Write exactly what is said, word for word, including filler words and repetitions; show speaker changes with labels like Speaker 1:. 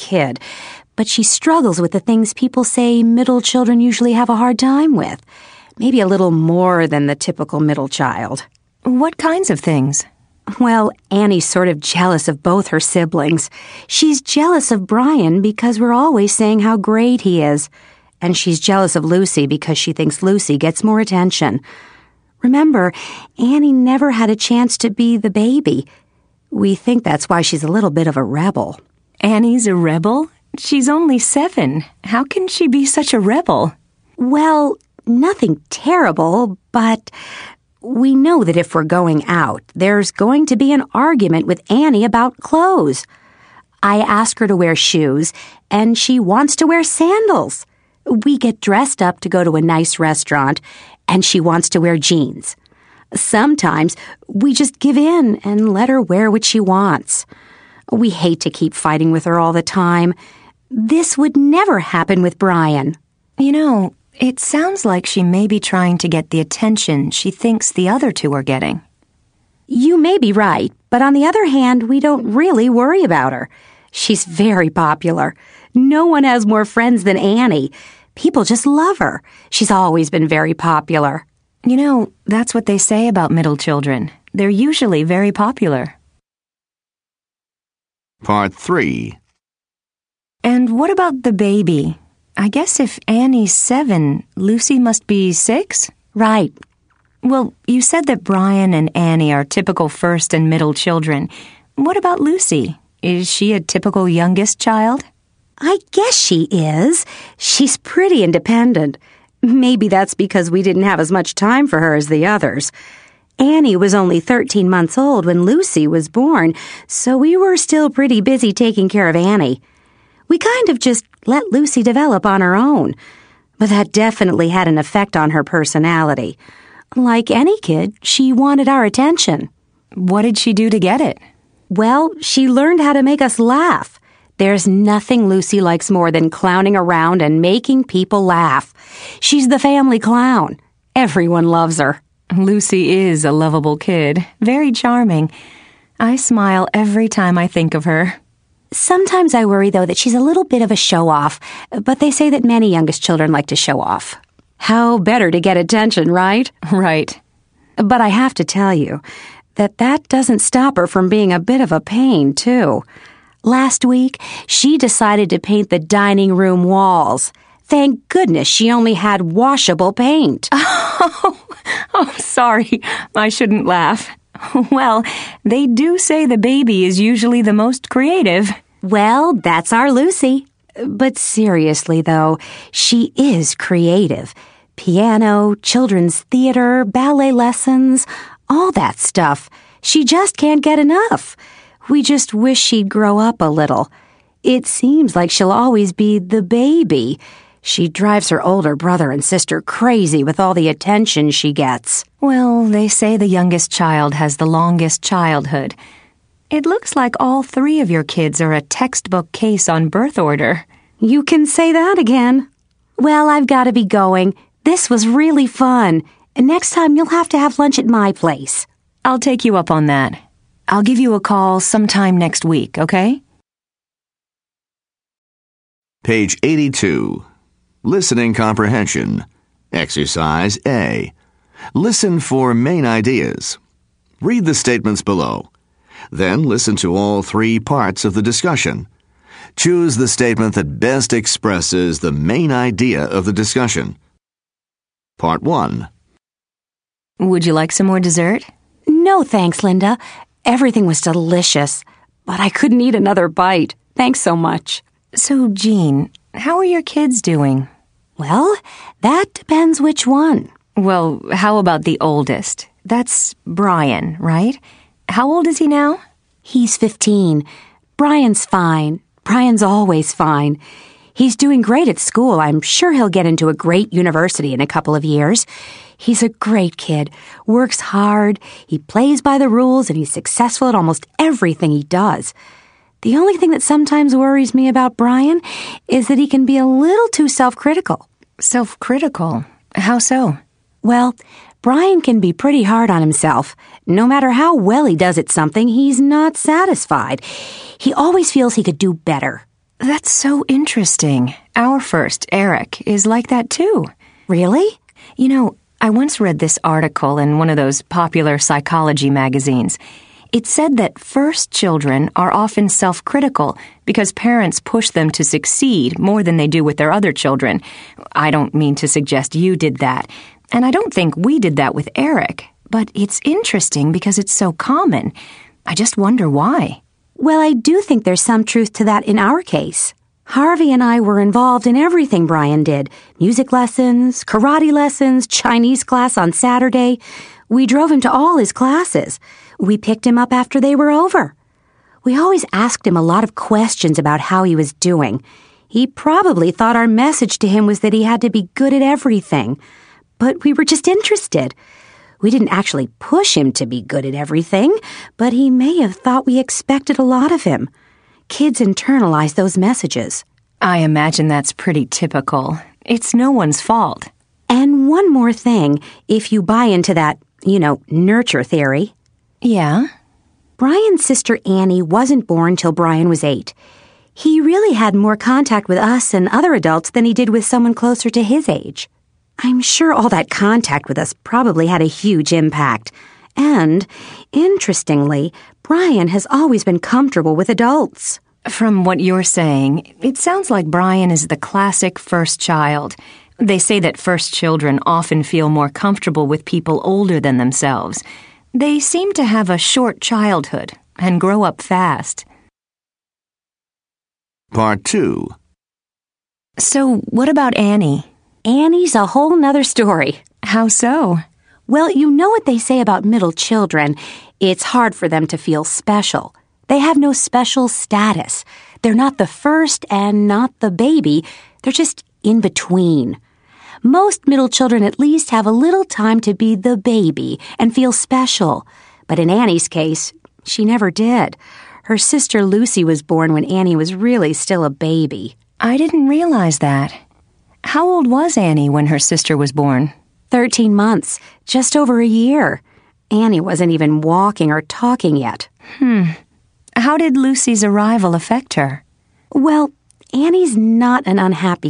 Speaker 1: kid, but she struggles with the things people say middle children usually have a hard time with. Maybe a little more than the typical middle child.
Speaker 2: What kinds of things?
Speaker 1: Well, Annie's sort of jealous of both her siblings. She's jealous of Brian because we're always saying how great he is. And she's jealous of Lucy because she thinks Lucy gets more attention. Remember, Annie never had a chance to be the baby. We think that's why she's a little bit of a rebel.
Speaker 2: Annie's a rebel? She's only seven. How can she be such a rebel?
Speaker 1: Well, nothing terrible, but we know that if we're going out, there's going to be an argument with Annie about clothes. I ask her to wear shoes, and she wants to wear sandals. We get dressed up to go to a nice restaurant, and she wants to wear jeans. Sometimes we just give in and let her wear what she wants. We hate to keep fighting with her all the time. This would never happen with Brian.
Speaker 2: You know, it sounds like she may be trying to get the attention she thinks the other two are getting.
Speaker 1: You may be right, but on the other hand, we don't really worry about her. She's very popular. No one has more friends than Annie. People just love her. She's always been very popular.
Speaker 2: You know, that's what they say about middle children. They're usually very popular.
Speaker 3: Part three.
Speaker 2: And what about the baby? I guess if Annie's seven, Lucy must be six?
Speaker 1: Right.
Speaker 2: Well, you said that Brian and Annie are typical first and middle children. What about Lucy? Is she a typical youngest child?
Speaker 1: I guess she is. She's pretty independent. Maybe that's because we didn't have as much time for her as the others. Annie was only thirteen months old when Lucy was born, so we were still pretty busy taking care of Annie. We kind of just let Lucy develop on her own, but that definitely had an effect on her personality. Like any kid, she wanted our attention.
Speaker 2: What did she do to get it?
Speaker 1: Well, she learned how to make us laugh. There's nothing Lucy likes more than clowning around and making people laugh. She's the family clown. Everyone loves her.
Speaker 2: Lucy is a lovable kid, very charming. I smile every time I think of her.
Speaker 1: Sometimes I worry, though, that she's a little bit of a show-off, but they say that many youngest children like to show off. How better to get attention, right?
Speaker 2: Right.
Speaker 1: But I have to tell you that that doesn't stop her from being a bit of a pain, too. Last week, she decided to paint the dining room walls. Thank goodness she only had washable paint.
Speaker 2: Oh, oh, sorry. I shouldn't laugh. Well, they do say the baby is usually the most creative.
Speaker 1: Well, that's our Lucy. But seriously, though, she is creative. Piano, children's theater, ballet lessons, all that stuff. She just can't get enough. We just wish she'd grow up a little. It seems like she'll always be the baby. She drives her older brother and sister crazy with all the attention she gets.
Speaker 2: Well, they say the youngest child has the longest childhood. It looks like all three of your kids are a textbook case on birth order.
Speaker 1: You can say that again. Well, I've got to be going. This was really fun. Next time you'll have to have lunch at my place.
Speaker 2: I'll take you up on that. I'll give you a call sometime next week, okay?
Speaker 3: Page eighty-two. Listening Comprehension. Exercise A. Listen for main ideas. Read the statements below. Then listen to all three parts of the discussion. Choose the statement that best expresses the main idea of the discussion. Part one.
Speaker 2: Would you like some more dessert?
Speaker 1: No, thanks, Linda. Everything was delicious, but I couldn't eat another bite. Thanks so much.
Speaker 2: So, Jean, how are your kids doing?
Speaker 1: Well, that depends which one.
Speaker 2: Well, how about the oldest? That's Brian, right? How old is he now?
Speaker 1: He's fifteen. Brian's fine. Brian's always fine. He's doing great at school. I'm sure he'll get into a great university in a couple of years. He's a great kid, works hard, he plays by the rules, and he's successful at almost everything he does. The only thing that sometimes worries me about Brian is that he can be a little too self-critical.
Speaker 2: Self-critical? How so?
Speaker 1: Well, Brian can be pretty hard on himself. No matter how well he does at something, he's not satisfied. He always feels he could do better.
Speaker 2: That's so interesting. Our first, Eric, is like that too.
Speaker 1: Really?
Speaker 2: You know, I once read this article in one of those popular psychology magazines. It said that first children are often self-critical because parents push them to succeed more than they do with their other children. I don't mean to suggest you did that, and I don't think we did that with Eric, but it's interesting because it's so common. I just wonder why.
Speaker 1: Well, I do think there's some truth to that in our case. Harvey and I were involved in everything Brian did. Music lessons, karate lessons, Chinese class on Saturday. We drove him to all his classes. We picked him up after they were over. We always asked him a lot of questions about how he was doing. He probably thought our message to him was that he had to be good at everything. But we were just interested. We didn't actually push him to be good at everything, but he may have thought we expected a lot of him. Kids internalize those messages.
Speaker 2: I imagine that's pretty typical. It's no one's fault.
Speaker 1: And one more thing, if you buy into that, you know, nurture theory.
Speaker 2: Yeah?
Speaker 1: Brian's sister Annie wasn't born till Brian was eight. He really had more contact with us and other adults than he did with someone closer to his age. I'm sure all that contact with us probably had a huge impact. And, interestingly, Brian has always been comfortable with adults.
Speaker 2: From what you're saying, it sounds like Brian is the classic first child. They say that first children often feel more comfortable with people older than themselves. They seem to have a short childhood and grow up fast.
Speaker 3: Part two.
Speaker 2: So, what about Annie?
Speaker 1: Annie's a whole nother story.
Speaker 2: How so?
Speaker 1: Well, you know what they say about middle children. It's hard for them to feel special. They have no special status. They're not the first and not the baby. They're just in between. Most middle children at least have a little time to be the baby and feel special. But in Annie's case, she never did. Her sister Lucy was born when Annie was really still a baby.
Speaker 2: I didn't realize that. How old was Annie when her sister was born?
Speaker 1: Thirteen months, just over a year. Annie wasn't even walking or talking yet.
Speaker 2: Hmm. How did Lucy's arrival affect her?
Speaker 1: Well, Annie's not an unhappy